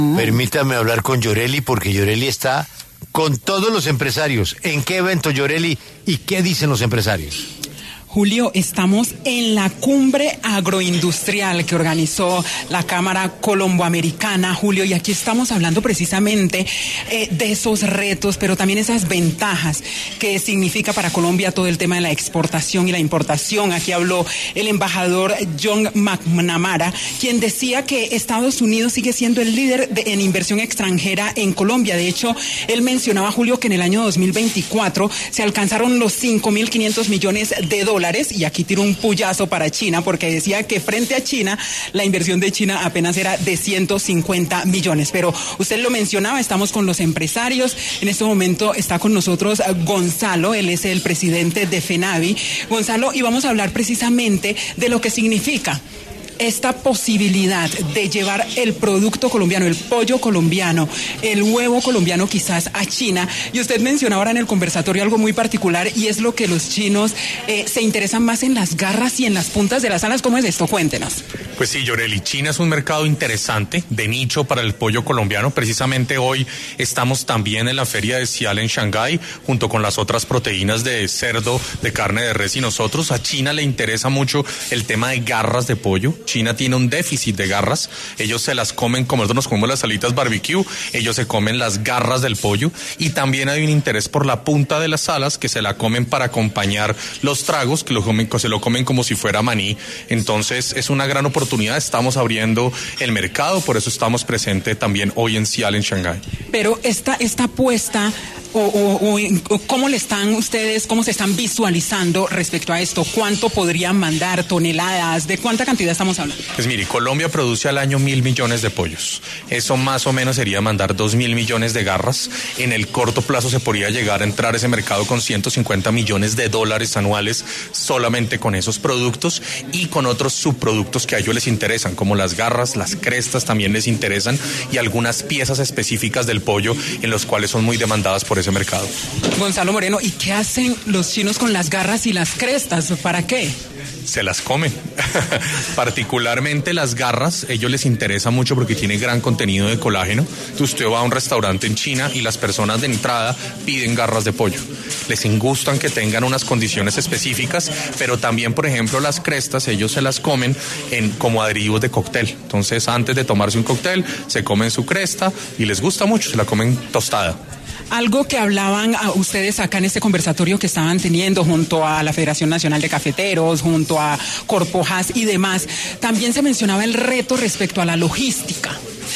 Permítame hablar con Yoreli porque Yoreli está con todos los empresarios. ¿En qué evento, Yoreli? ¿Y qué dicen los empresarios? Julio, estamos en la cumbre agroindustrial que organizó la Cámara Colomboamericana, Julio, y aquí estamos hablando precisamente de esos retos, pero también esas ventajas que significa para Colombia todo el tema de la exportación y la importación. Aquí habló el embajador John McNamara, quien decía que Estados Unidos sigue siendo el líder en inversión extranjera en Colombia. De hecho, él mencionaba, Julio, que en el año 2024 se alcanzaron los 5.500 millones de dólares. Y aquí tiro un puyazo para China, porque decía que frente a China, la inversión de China apenas era de 150 millones. Pero usted lo mencionaba, estamos con los empresarios. En este momento está con nosotros Gonzalo, él es el presidente de FENAVI. Gonzalo, y vamos a hablar precisamente de lo que significa esta posibilidad de llevar el producto colombiano, el pollo colombiano, el huevo colombiano quizás a China. Y usted mencionaba ahora en el conversatorio algo muy particular, y es lo que los chinos se interesan más en las garras y en las puntas de las alas. ¿Cómo es esto? Cuéntenos. Pues sí, Yoreli, China es un mercado interesante, de nicho para el pollo colombiano. Precisamente hoy estamos también en la feria de Cial en Shanghái, junto con las otras proteínas de cerdo, de carne de res y nosotros. A China le interesa mucho el tema de garras de pollo. China tiene un déficit de garras, ellos se las comen como nosotros nos comemos las alitas barbecue, ellos se comen las garras del pollo, y también hay un interés por la punta de las alas, que se la comen para acompañar los tragos, que se lo comen como si fuera maní. Entonces es una gran oportunidad, estamos abriendo el mercado, por eso estamos presentes también hoy en Cial en Shanghái. Pero esta apuesta, o ¿cómo le están ustedes, cómo se están visualizando respecto a esto? ¿Cuánto podrían mandar? ¿Toneladas? ¿De cuánta cantidad estamos hablando? Pues mire, Colombia produce al año 1.000 millones de pollos. Eso más o menos sería mandar 2.000 millones de garras. En el corto plazo se podría llegar a entrar a ese mercado con 150 millones de dólares anuales solamente con esos productos y con otros subproductos que a ellos les interesan, como las garras, las crestas también les interesan, y algunas piezas específicas del pollo en los cuales son muy demandadas por ese mercado. Gonzalo Moreno, ¿y qué hacen los chinos con las garras y las crestas? ¿Para qué? Se las comen. Particularmente las garras, ellos les interesa mucho porque tiene gran contenido de colágeno. Usted va a un restaurante en China y las personas de entrada piden garras de pollo. Les gustan que tengan unas condiciones específicas, pero también, por ejemplo, las crestas, ellos se las comen como adherivos de cóctel. Entonces, antes de tomarse un cóctel, se comen su cresta y les gusta mucho, se la comen tostada. Algo que hablaban a ustedes acá en este conversatorio que estaban teniendo junto a la Federación Nacional de Cafeteros, junto a Corpojas y demás, también se mencionaba el reto respecto a la logística.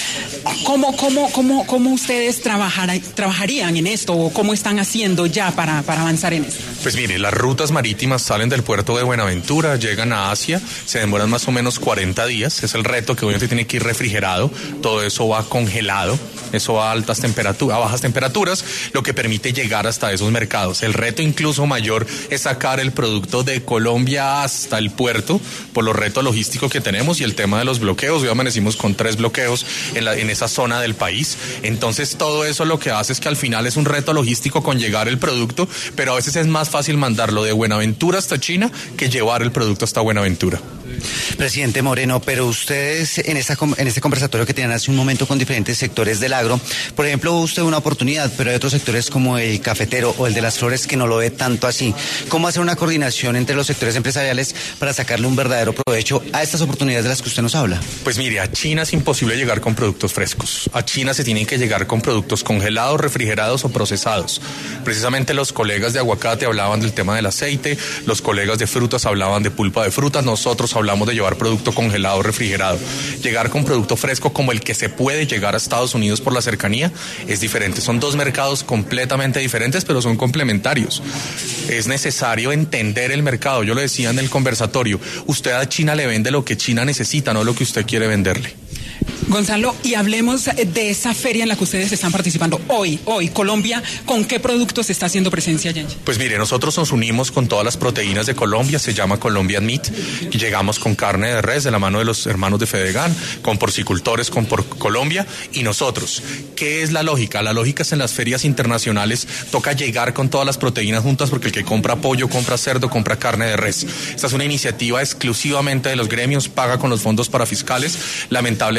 ¿Cómo ustedes trabajarían en esto, o cómo están haciendo ya para avanzar en esto? Pues mire, las rutas marítimas salen del puerto de Buenaventura, llegan a Asia, se demoran más o menos 40 días, es el reto que obviamente tiene que ir refrigerado, todo eso va congelado, eso va a bajas temperaturas, lo que permite llegar hasta esos mercados. El reto incluso mayor es sacar el producto de Colombia hasta el puerto, por los retos logísticos que tenemos y el tema de los bloqueos. Hoy amanecimos con 3 bloqueos en esa zona del país. Entonces todo eso lo que hace es que al final es un reto logístico con llegar el producto, pero a veces es más fácil mandarlo de Buenaventura hasta China que llevar el producto hasta Buenaventura. Presidente Moreno, pero ustedes en este conversatorio que tienen hace un momento con diferentes sectores del agro, por ejemplo, usted una oportunidad, pero hay otros sectores como el cafetero o el de las flores que no lo ve tanto así. ¿Cómo hacer una coordinación entre los sectores empresariales para sacarle un verdadero provecho a estas oportunidades de las que usted nos habla? Pues mire, a China es imposible llegar con productos frescos. A China se tienen que llegar con productos congelados, refrigerados o procesados. Precisamente los colegas de aguacate hablaban del tema del aceite, los colegas de frutas hablaban de pulpa de frutas, nosotros hablamos de llevar producto congelado, refrigerado. Llegar con producto fresco como el que se puede llegar a Estados Unidos por la cercanía es diferente. Son dos mercados completamente diferentes, pero son complementarios. Es necesario entender el mercado. Yo lo decía en el conversatorio, usted a China le vende lo que China necesita, no lo que usted quiere venderle. Gonzalo, y hablemos de esa feria en la que ustedes están participando hoy, Colombia, ¿con qué productos está haciendo presencia allá? Pues mire, nosotros nos unimos con todas las proteínas de Colombia, se llama Colombian Meat, y llegamos con carne de res de la mano de los hermanos de Fedegan, con porcicultores, con Colombia, y nosotros. ¿Qué es la lógica? La lógica es en las ferias internacionales, toca llegar con todas las proteínas juntas, porque el que compra pollo, compra cerdo, compra carne de res. Esta es una iniciativa exclusivamente de los gremios, paga con los fondos para fiscales, lamentablemente no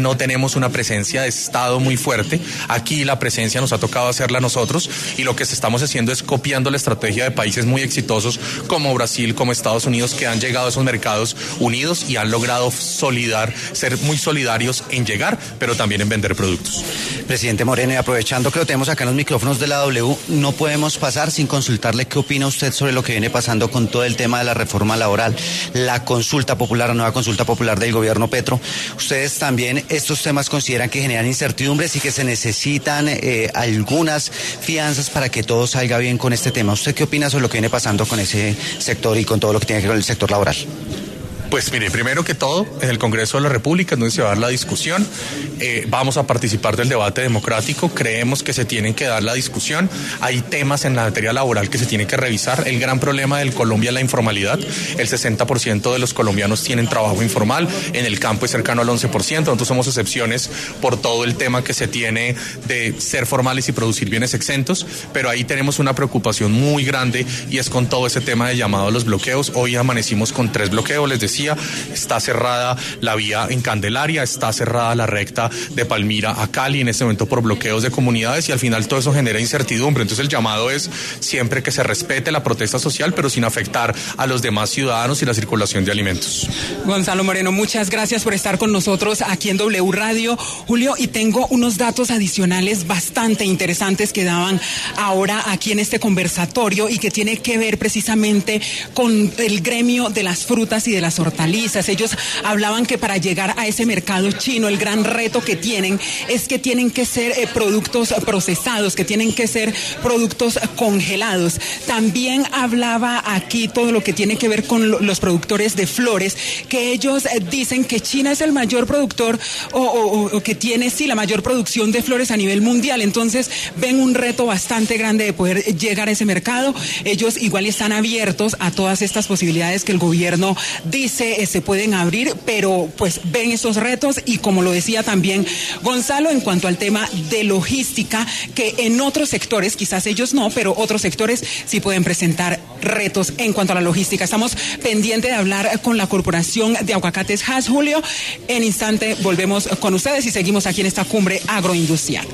no tenemos una presencia de Estado muy fuerte. Aquí la presencia nos ha tocado hacerla a nosotros y lo que estamos haciendo es copiando la estrategia de países muy exitosos como Brasil, como Estados Unidos, que han llegado a esos mercados unidos y han logrado ser muy solidarios en llegar, pero también en vender productos. Presidente Moreno, y aprovechando que lo tenemos acá en los micrófonos de la W, no podemos pasar sin consultarle qué opina usted sobre lo que viene pasando con todo el tema de la reforma laboral, la consulta popular, la nueva consulta popular del gobierno Petro. Ustedes también estos temas consideran que generan incertidumbres y que se necesitan algunas fianzas para que todo salga bien con este tema. ¿Usted qué opina sobre lo que viene pasando con ese sector y con todo lo que tiene que ver con el sector laboral? Pues mire, primero que todo, en el Congreso de la República, donde se va a dar la discusión, vamos a participar del debate democrático, creemos que se tienen que dar la discusión, hay temas en la materia laboral que se tienen que revisar. El gran problema de Colombia es la informalidad, el 60% de los colombianos tienen trabajo informal, en el campo es cercano al 11%, nosotros somos excepciones por todo el tema que se tiene de ser formales y producir bienes exentos, pero ahí tenemos una preocupación muy grande y es con todo ese tema de llamado a los bloqueos. Hoy amanecimos con 3 bloqueos, les decía, está cerrada la vía en Candelaria, está cerrada la recta de Palmira a Cali en este momento por bloqueos de comunidades y al final todo eso genera incertidumbre. Entonces el llamado es siempre que se respete la protesta social, pero sin afectar a los demás ciudadanos y la circulación de alimentos. Gonzalo Moreno, muchas gracias por estar con nosotros aquí en W Radio. Julio, y tengo unos datos adicionales bastante interesantes que daban ahora aquí en este conversatorio y que tiene que ver precisamente con el gremio de las frutas y de las hortalizas. Ellos hablaban que para llegar a ese mercado chino, el gran reto que tienen es que tienen que ser productos procesados, que tienen que ser productos congelados. También hablaba aquí todo lo que tiene que ver con los productores de flores, que ellos dicen que China es el mayor productor o que tiene, sí, la mayor producción de flores a nivel mundial. Entonces ven un reto bastante grande de poder llegar a ese mercado. Ellos igual están abiertos a todas estas posibilidades que el gobierno dice se pueden abrir, pero pues ven esos retos y como lo decía también Gonzalo, en cuanto al tema de logística, que en otros sectores, quizás ellos no, pero otros sectores sí pueden presentar retos en cuanto a la logística. Estamos pendientes de hablar con la Corporación de Aguacates Hass, Julio. En instante volvemos con ustedes y seguimos aquí en esta cumbre agroindustrial.